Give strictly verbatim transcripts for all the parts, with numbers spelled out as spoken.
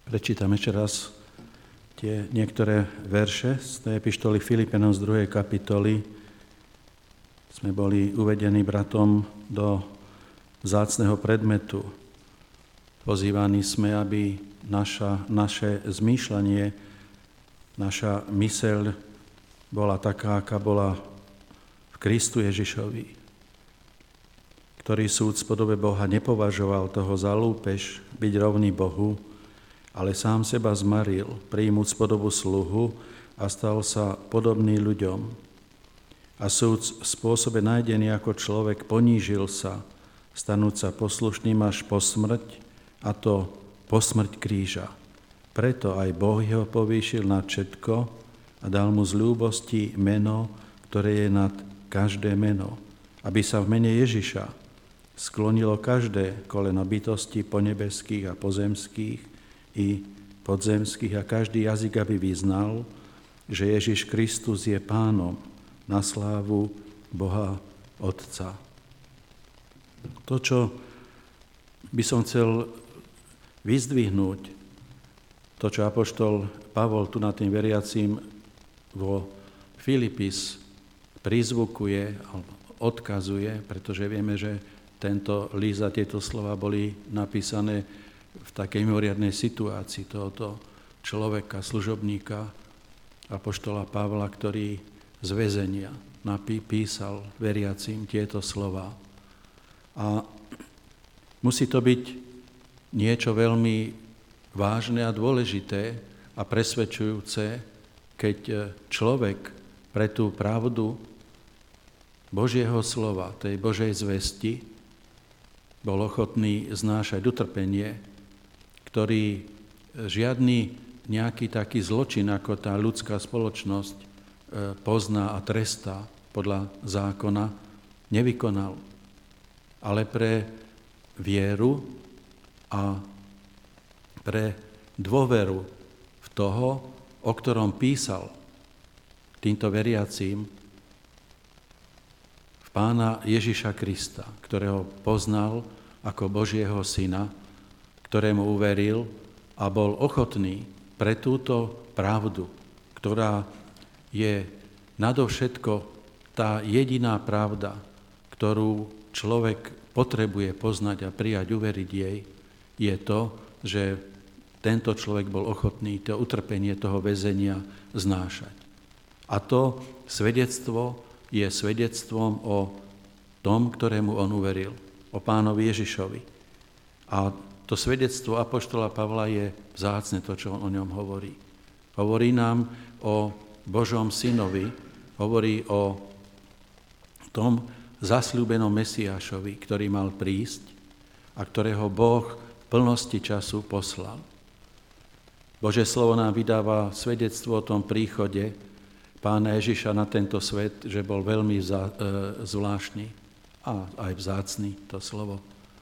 Prečítam ešte raz tie niektoré verše z tej epištoly Filipenom z druhej kapitoly. Sme boli uvedení bratom do vzácneho predmetu. Pozývaní sme, aby naša, naše zmýšľanie, naša myseľ bola taká, aká bola v Kristu Ježišovi, ktorý súd v podobe Boha nepovažoval toho za lúpež byť rovný Bohu, ale sám seba zmaril, prijímuť podobu sluhu a stal sa podobný ľuďom. A súd v spôsobe nájdený ako človek ponížil sa, stanúť sa poslušným až po smrť, a to po smrť kríža. Preto aj Boh ho povýšil nad všetko a dal mu z ľúbosti meno, ktoré je nad každé meno, aby sa v mene Ježiša sklonilo každé koleno bytosti ponebeských a pozemských i podzemských a každý jazyk, aby vyznal, že Ježiš Kristus je Pánom na slávu Boha Otca. To, čo by som chcel vyzdvihnúť, to, čo apoštol Pavol tu nad tým veriacím vo Filipis prizvukuje alebo odkazuje, pretože vieme, že tento list a tieto slova boli napísané v takej mimoriadnej situácii tohoto človeka, služobníka, apoštola Pavla, ktorý z väzenia napísal veriacím tieto slova. A musí to byť niečo veľmi vážne a dôležité a presvedčujúce, keď človek pre tú pravdu Božieho slova, tej Božej zvesti, bol ochotný znášať utrpenie, ktorý žiadny nejaký taký zločin, ako tá ľudská spoločnosť pozná a trestá podľa zákona, nevykonal. Ale pre vieru a pre dôveru v toho, o ktorom písal týmto veriacím, v Pána Ježiša Krista, ktorého poznal ako Božieho syna, ktorému uveril a bol ochotný pre túto pravdu, ktorá je nadovšetko tá jediná pravda, ktorú človek potrebuje poznať a prijať, uveriť jej, je to, že tento človek bol ochotný to utrpenie toho väzenia znášať. A to svedectvo je svedectvom o tom, ktorému on uveril, o Pánovi Ježišovi. A to svedectvo apoštola Pavla je vzácne, to, čo on o ňom hovorí. Hovorí nám o Božom synovi, hovorí o tom zasľúbenom Mesiášovi, ktorý mal prísť a ktorého Boh v plnosti času poslal. Božie slovo nám vydáva svedectvo o tom príchode Pána Ježiša na tento svet, že bol veľmi zvláštny a aj vzácny, to slovo.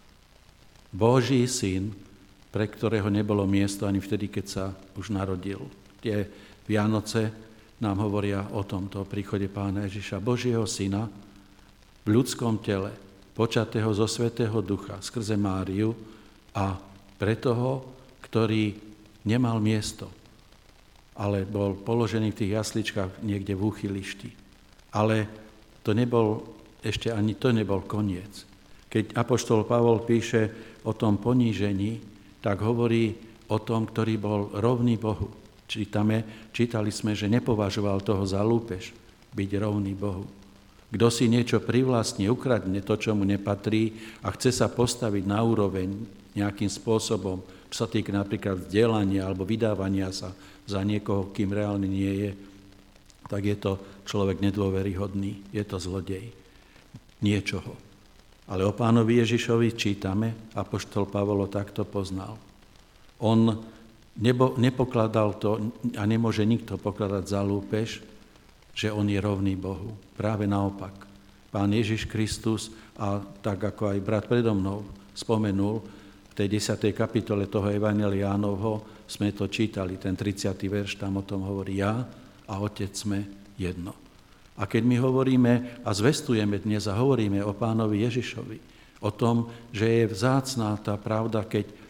Boží syn, pre ktorého nebolo miesto ani vtedy, keď sa už narodil. Tie Vianoce nám hovoria o tomto príchode Pána Ježiša, Božieho syna, v ľudskom tele, počatého zo Svätého Ducha, skrze Máriu a pre toho, ktorý nemal miesto, ale bol položený v tých jasličkách niekde v úchylišti. Ale to nebol, ešte ani to nebol koniec. Keď apoštol Pavol píše o tom ponížení, tak hovorí o tom, ktorý bol rovný Bohu. Čítame, čítali sme, že nepovažoval toho za lúpež, byť rovný Bohu. Kto si niečo privlastne, ukradne to, čo mu nepatrí a chce sa postaviť na úroveň nejakým spôsobom, čo sa týka napríklad vzdelania alebo vydávania sa za niekoho, kým reálne nie je, tak je to človek nedôveryhodný, je to zlodej niečoho. Ale o Pánovi Ježišovi čítame, apoštol Pavol takto poznal. On nebo, nepokladal to a nemôže nikto pokladať za lúpež, že on je rovný Bohu. Práve naopak. Pán Ježiš Kristus, a tak ako aj brat predo mnou spomenul, v tej desiatej kapitole toho Evanjelia Jánovho sme to čítali, ten tridsiaty verš, tam o tom hovorí: ja a Otec sme jedno. A keď my hovoríme a zvestujeme dnes a hovoríme o Pánovi Ježišovi, o tom, že je vzácná tá pravda, keď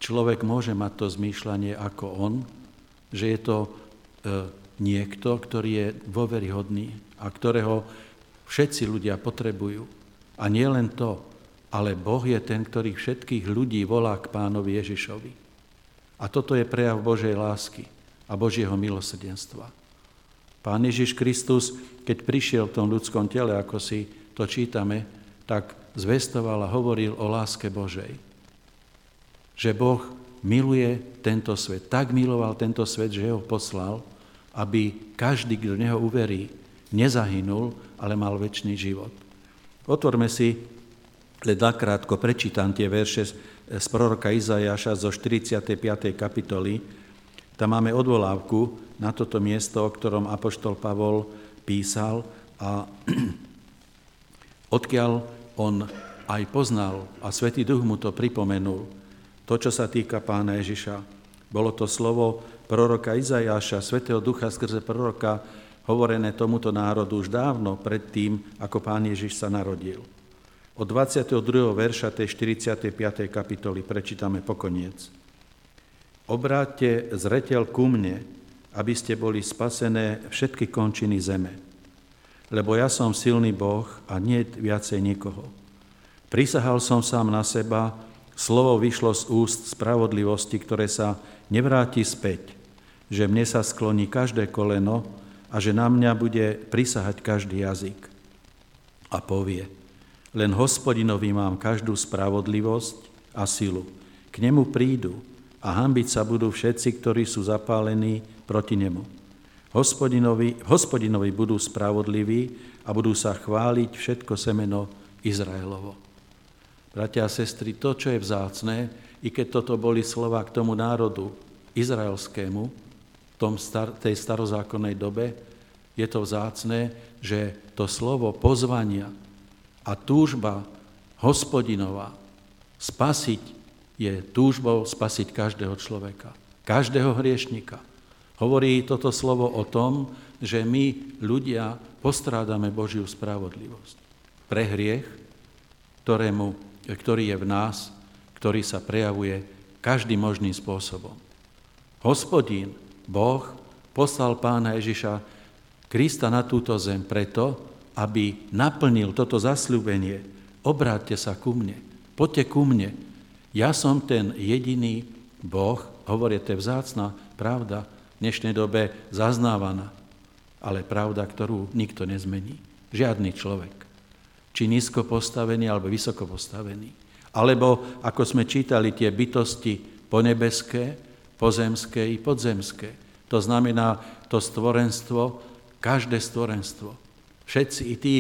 človek môže mať to zmýšľanie ako on, že je to e, niekto, ktorý je dôveryhodný a ktorého všetci ľudia potrebujú. A nie len to, ale Boh je ten, ktorý všetkých ľudí volá k Pánovi Ježišovi. A toto je prejav Božej lásky a Božieho milosrdenstva. Pán Ježiš Kristus, keď prišiel v tom ľudskom tele, ako si to čítame, tak zvestoval a hovoril o láske Božej. Že Boh miluje tento svet. Tak miloval tento svet, že ho poslal, aby každý, kto v neho uverí, nezahynul, ale mal večný život. Otvorme si, len nakrátko prečítam tie verše z proroka Izaiáša zo štyridsiatej piatej kapitoly. Tam máme odvolávku na toto miesto, o ktorom apoštol Pavol písal a odkiaľ on aj poznal a Svätý Duch mu to pripomenul. To, čo sa týka Pána Ježiša. Bolo to slovo proroka Izaiáša, Svätého Ducha skrze proroka, hovorené tomuto národu už dávno pred tým, ako Pán Ježiš sa narodil. Od dvadsiateho druhého verša tej štyridsiatej piatej kapitoly prečítame pokoniec. Obráťte zreteľ ku mne, aby ste boli spasené všetky končiny zeme. Lebo ja som silný Boh a nie viacej nikoho. Prisahal som sám na seba, slovo vyšlo z úst spravodlivosti, ktoré sa nevráti späť, že mne sa skloní každé koleno a že na mňa bude prisahať každý jazyk. A povie, len Hospodinovi mám každú spravodlivosť a silu. K nemu prídu a hanbiť sa budú všetci, ktorí sú zapálení proti nemu. Hospodinovi, Hospodinovi budú spravodliví a budú sa chváliť všetko semeno Izraelovo. Bratia a sestry, to, čo je vzácne, i keď toto boli slova k tomu národu izraelskému, v tom star- tej starozákonnej dobe, je to vzácne, že to slovo pozvania a túžba Hospodinová spasiť je túžbou spasiť každého človeka, každého hriešnika. Hovorí toto slovo o tom, že my, ľudia, postrádame Božiu spravodlivosť pre hriech, ktorému, ktorý je v nás, ktorý sa prejavuje každým možným spôsobom. Hospodín, Boh, poslal Pána Ježiša Krista na túto zem preto, aby naplnil toto zasľúbenie. Obráťte sa ku mne, poďte ku mne. Ja som ten jediný Boh, hovorí, to je vzácna pravda, v dnešnej dobe zaznávaná, ale pravda, ktorú nikto nezmení. Žiadny človek. Či nízko postavený, alebo vysoko postavený. Alebo, ako sme čítali, tie bytosti ponebeské, pozemské i podzemské. To znamená to stvorenstvo, každé stvorenstvo. Všetci i tí,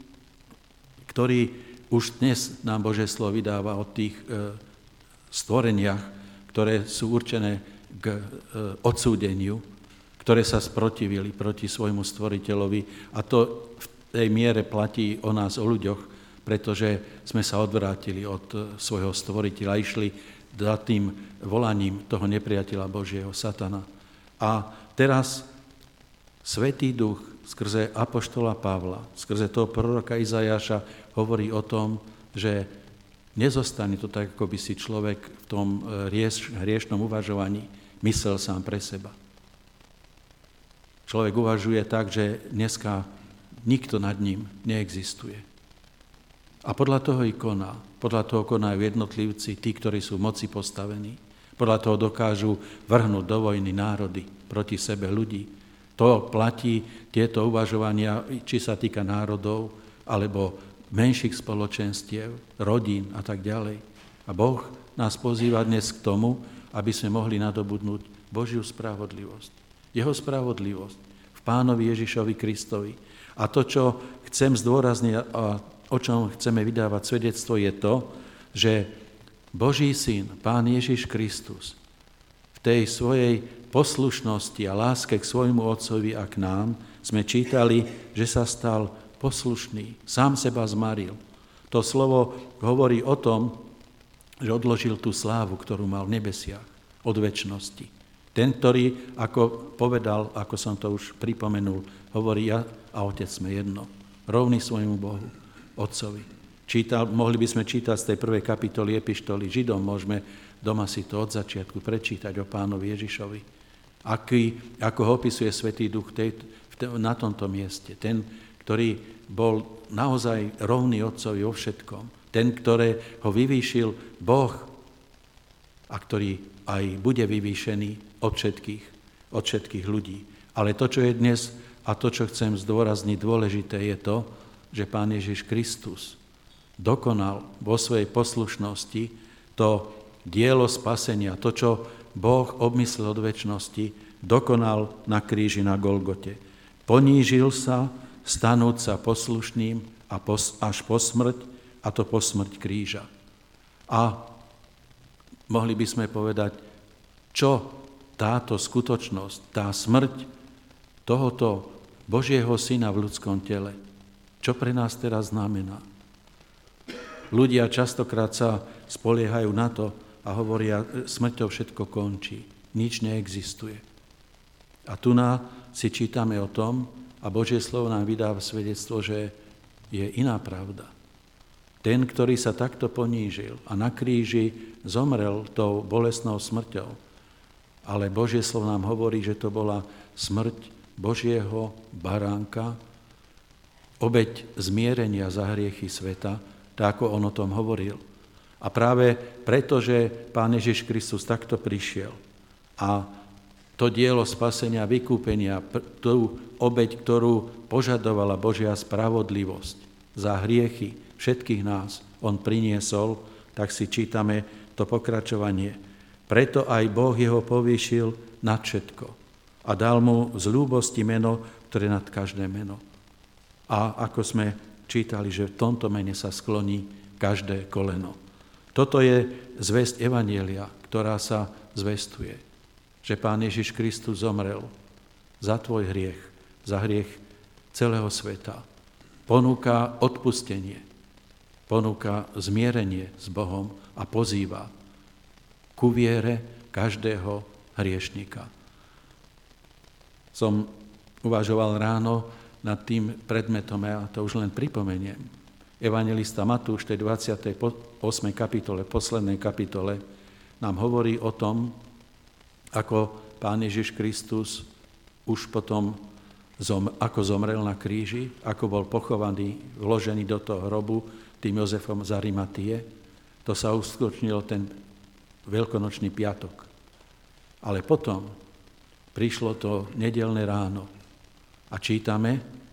ktorí už dnes nám Božie slovo vydáva o tých e, stvoreniach, ktoré sú určené k e, odsúdeniu, ktoré sa sprotivili proti svojmu stvoriteľovi. A to v tej miere platí o nás, o ľuďoch, pretože sme sa odvrátili od svojho stvoriteľa, išli za tým volaním toho nepriateľa Božieho, satana. A teraz Svätý Duch skrze apoštola Pavla, skrze toho proroka Izaiáša hovorí o tom, že nezostane to tak, ako by si človek v tom hriešnom uvažovaní myslel sám pre seba. Človek uvažuje tak, že dneska nikto nad ním neexistuje. A podľa toho i koná. Podľa toho konajú jednotlivci, tí, ktorí sú v moci postavení. Podľa toho dokážu vrhnúť do vojny národy proti sebe ľudí. To platí tieto uvažovania, či sa týka národov, alebo menších spoločenstiev, rodín a tak ďalej. A Boh nás pozýva dnes k tomu, aby sme mohli nadobudnúť Božiu spravodlivosť. Jeho spravodlivosť v Pánovi Ježišovi Kristovi. A to, čo chcem zdôrazniť a o čom chceme vydávať svedectvo, je to, že Boží syn, Pán Ježiš Kristus, v tej svojej poslušnosti a láske k svojmu Otcovi a k nám sme čítali, že sa stal poslušný, sám seba zmaril. To slovo hovorí o tom, že odložil tú slávu, ktorú mal v nebesiach od večnosti. Ten, ktorý, ako povedal, ako som to už pripomenul, hovorí, ja a Otec sme jedno, rovný svojmu Bohu, Otcovi. Čítal, mohli by sme čítať z tej prvej kapitoly epištoly Židom, môžeme doma si to od začiatku prečítať o Pánovi Ježišovi. Aký, ako ho opisuje Svätý Duch tej, na tomto mieste. Ten, ktorý bol naozaj rovný Otcovi vo všetkom. Ten, ktorého vyvýšil Boh a ktorý aj bude vyvýšený od všetkých, od všetkých ľudí. Ale to, čo je dnes a to, čo chcem zdôrazniť dôležité, je to, že Pán Ježiš Kristus dokonal vo svojej poslušnosti to dielo spasenia, to, čo Boh obmyslel od večnosti, dokonal na kríži na Golgote. Ponížil sa, stanúť sa poslušným a pos, až po smrť, a to po smrť kríža. A mohli by sme povedať, čo táto skutočnosť, tá smrť tohoto Božieho Syna v ľudskom tele, čo pre nás teraz znamená. Ľudia častokrát sa spoliehajú na to a hovoria, smrťou všetko končí, nič neexistuje. A tu na si čítame o tom, a Božie slovo nám vydáva svedectvo, že je iná pravda. Ten, ktorý sa takto ponížil a na kríži zomrel tou bolestnou smrťou, ale Božie slovo nám hovorí, že to bola smrť Božieho baránka, obeť zmierenia za hriechy sveta, tak ako on o tom hovoril. A práve preto, že Pán Ježiš Kristus takto prišiel a to dielo spasenia, vykúpenia, tú obeť, ktorú požadovala Božia spravodlivosť za hriechy všetkých nás, on priniesol, tak si čítame to pokračovanie. Preto aj Boh jeho povýšil nad všetko a dal mu z ľúbosti meno, ktoré nad každé meno. A ako sme čítali, že v tomto mene sa skloní každé koleno. Toto je zvesť evanjelia, ktorá sa zvestuje, že Pán Ježiš Kristus zomrel za tvoj hriech, za hriech celého sveta. Ponúka odpustenie, ponúka zmierenie s Bohom a pozýva ku viere každého hriešnika. Som uvažoval ráno nad tým predmetom, a to už len pripomeniem. Evanjelista Matúš v tej dvadsiatej ôsmej kapitole, poslednej kapitole, nám hovorí o tom, ako Pán Ježiš Kristus už potom, zom, ako zomrel na kríži, ako bol pochovaný, vložený do toho hrobu tým Jozefom z Arimatie. To sa uskutočnilo ten veľkonočný piatok. Ale potom prišlo to nedeľné ráno a čítame,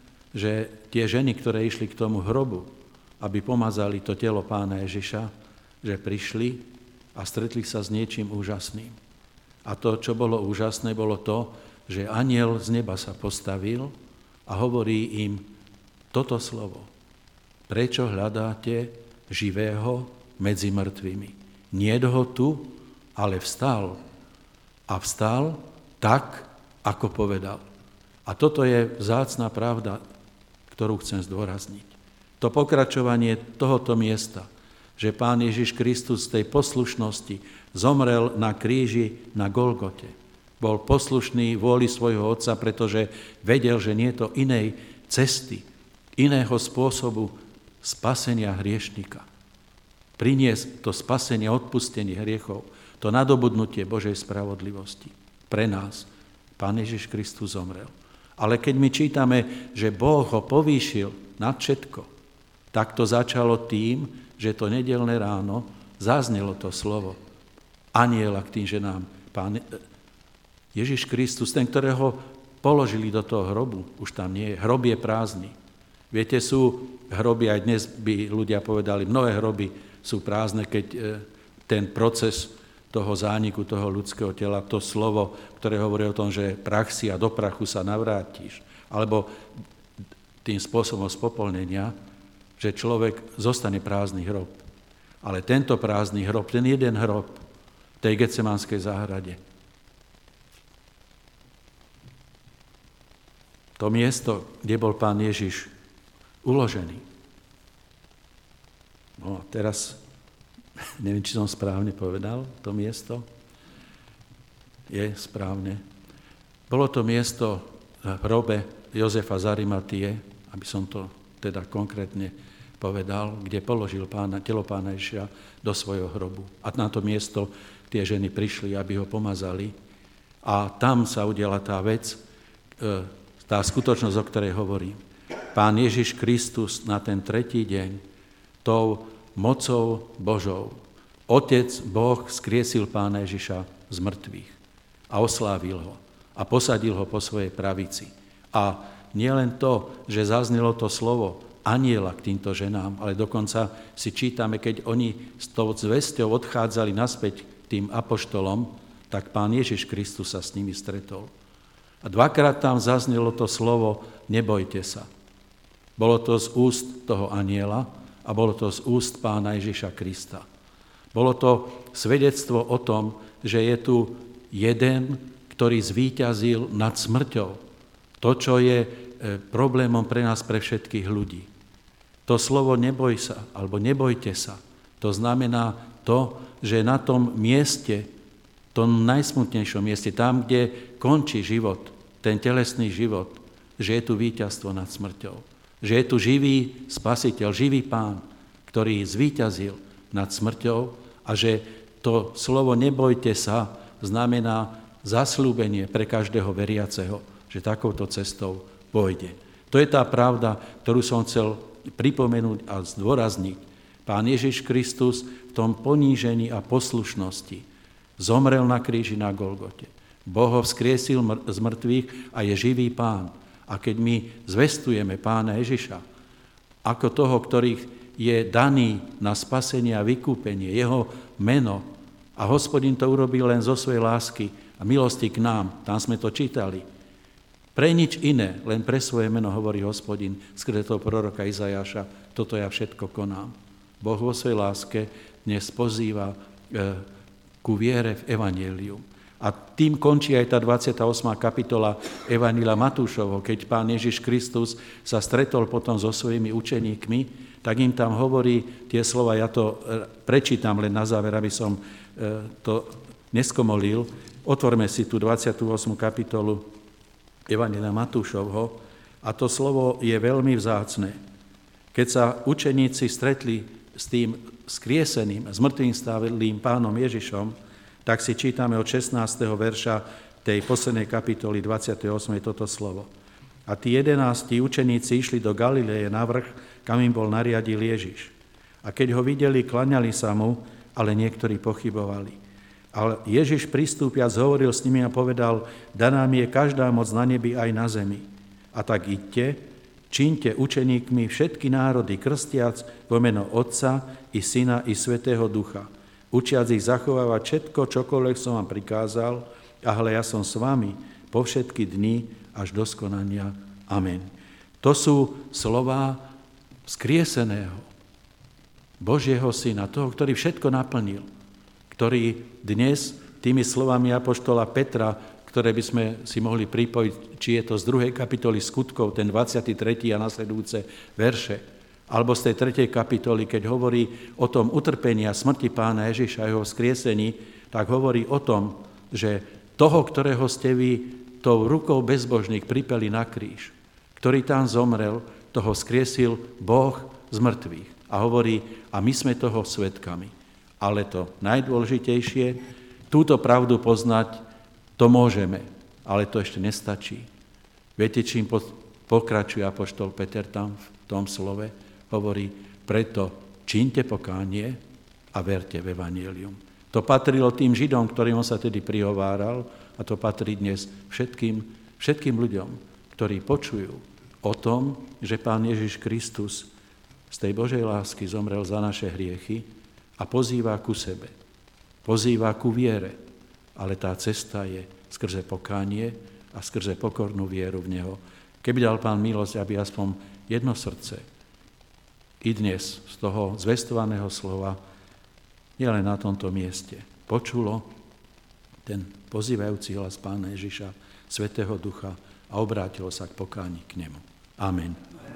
že tie ženy, ktoré išli k tomu hrobu, aby pomazali to telo Pána Ježiša, že prišli a stretli sa s niečím úžasným. A to, čo bolo úžasné, bolo to, že anjel z neba sa postavil a hovorí im toto slovo. Prečo hľadáte živého medzi mŕtvými? Nie ho tu, ale vstal. A vstal tak, ako povedal. A toto je vzácna pravda, ktorú chcem zdôrazniť. To pokračovanie tohoto miesta, že Pán Ježiš Kristus z tej poslušnosti zomrel na kríži na Golgote. Bol poslušný vôli svojho Otca, pretože vedel, že nie je to inej cesty, iného spôsobu spasenia hriešnika. Priniesť to spasenie, odpustenie hriechov, to nadobudnutie Božej spravodlivosti. Pre nás Pán Ježiš Kristus zomrel. Ale keď my čítame, že Boh ho povýšil nad všetko, tak to začalo tým, že to nedeľné ráno zaznelo to slovo anjela k tým ženám. Pán Ježiš Kristus, ten, ktorého položili do toho hrobu, už tam nie je. Hrob je prázdny. Viete, sú hroby, aj dnes by ľudia povedali, mnohé hroby sú prázdne, keď ten proces toho zániku, toho ľudského tela, to slovo, ktoré hovorí o tom, že prach si a do prachu sa navrátiš, alebo tým spôsobom spopolnenia, že človek zostane prázdny hrob. Ale tento prázdny hrob, ten jeden hrob v tej Getsemanskej záhrade, to miesto, kde bol Pán Ježiš uložený. No a teraz, neviem, či som správne povedal, to miesto je správne. Bolo to miesto v hrobe Jozefa z Arimatie, aby som to teda konkrétne povedal, kde položil pána, telo Pána Ježiša do svojho hrobu. A na to miesto tie ženy prišli, aby ho pomazali. A tam sa udiala tá vec, tá skutočnosť, o ktorej hovorím. Pán Ježiš Kristus na ten tretí deň tou mocou Božou, Otec Boh skriesil Pána Ježiša z mŕtvych a oslávil ho a posadil ho po svojej pravici. A nie len to, že zaznelo to slovo anjela k týmto ženám, ale dokonca si čítame, keď oni s tou zvesťou odchádzali naspäť k tým apoštolom, tak Pán Ježiš Kristus sa s nimi stretol. A dvakrát tam zaznelo to slovo nebojte sa. Bolo to z úst toho anjela a bolo to z úst Pána Ježiša Krista. Bolo to svedectvo o tom, že je tu jeden, ktorý zvíťazil nad smrťou. To, čo je problémom pre nás, pre všetkých ľudí. To slovo neboj sa, alebo nebojte sa, to znamená to, že na tom mieste, tom najsmutnejšom mieste, tam, kde končí život, ten telesný život, že je tu víťazstvo nad smrťou. Že je tu živý spasiteľ, živý Pán, ktorý zvíťazil nad smrťou a že to slovo nebojte sa znamená zasľúbenie pre každého veriaceho, že takouto cestou pôjde. To je tá pravda, ktorú som chcel pripomenúť a zdôrazniť. Pán Ježiš Kristus v tom ponížení a poslušnosti zomrel na kríži na Golgote. Boh ho vzkriesil z mŕtvych a je živý Pán. A keď my zvestujeme Pána Ježiša ako toho, ktorý je daný na spasenie a vykúpenie, jeho meno, a Hospodin to urobil len zo svojej lásky a milosti k nám, tam sme to čítali. Pre nič iné, len pre svoje meno hovorí Hospodin skrze toho proroka Izajaša, toto ja všetko konám. Boh vo svojej láske dnes pozýva e, ku viere v evanjelium. A tým končí aj tá dvadsiata ôsma kapitola Evanjelia Matúšovho, keď Pán Ježiš Kristus sa stretol potom so svojimi učeníkmi, tak im tam hovorí tie slova, ja to prečítam len na záver, aby som to neskomolil. Otvorme si tú dvadsiatu ôsmu kapitolu Evanjelia Matúšovho a to slovo je veľmi vzácne. Keď sa učeníci stretli s tým skrieseným, s mŕtvým stávelým Pánom Ježišom, tak si čítame od šestnásteho verša tej poslednej kapitoly dvadsiatej ôsmej toto slovo. A tí jedenácti učeníci išli do Galileje na vrch, kam im bol nariadil Ježiš. A keď ho videli, klaňali sa mu, ale niektorí pochybovali. Ale Ježiš pristúpiac hovoril s nimi a povedal, daná mi je každá moc na nebi aj na zemi. A tak idte, čiňte učeníkmi všetky národy, krstiac vo meno Otca i Syna i Svätého Ducha, učiac ich zachovávať všetko, čokoľvek som vám prikázal, a hle, ja som s vami po všetky dni až do skonania. Amen. To sú slová skrieseného Božieho Syna, toho, ktorý všetko naplnil, ktorý dnes tými slovami apoštola Petra, ktoré by sme si mohli pripojiť, či je to z druhej kapitoly Skutkov, ten dvadsiaty tretí a nasledujúce verše, alebo z tej tretej kapitoly, keď hovorí o tom utrpení a smrti Pána Ježiša a jeho vzkriesení, tak hovorí o tom, že toho, ktorého ste vy tou rukou bezbožných pripeli na kríž, ktorý tam zomrel, toho vzkriesil Boh z mŕtvych. A hovorí, a my sme toho svedkami. Ale to najdôležitejšie, túto pravdu poznať, to môžeme, ale to ešte nestačí. Viete, čím pokračuje apoštol Peter tam v tom slove? Hovorí, preto čiňte pokánie a verte v evanjelium. To patrilo tým Židom, ktorým on sa tedy prihováral, a to patrí dnes všetkým, všetkým ľuďom, ktorí počujú o tom, že Pán Ježiš Kristus z tej Božej lásky zomrel za naše hriechy a pozýva ku sebe, pozýva ku viere, ale tá cesta je skrze pokánie a skrze pokornú vieru v Neho. Keby dal Pán milosť, aby aspoň jedno srdce i dnes z toho zvestovaného slova, nielen na tomto mieste, počulo ten pozývajúci hlas Pána Ježiša, Svätého Ducha a obrátilo sa k pokáni k nemu. Amen.